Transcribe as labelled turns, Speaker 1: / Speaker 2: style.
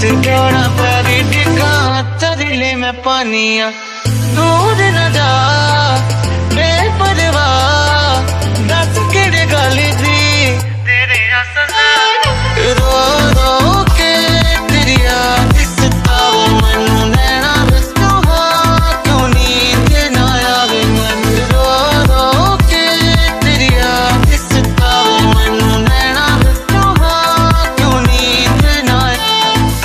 Speaker 1: जोड़ा पैरी टिका तरीले में पानिया दूर न जा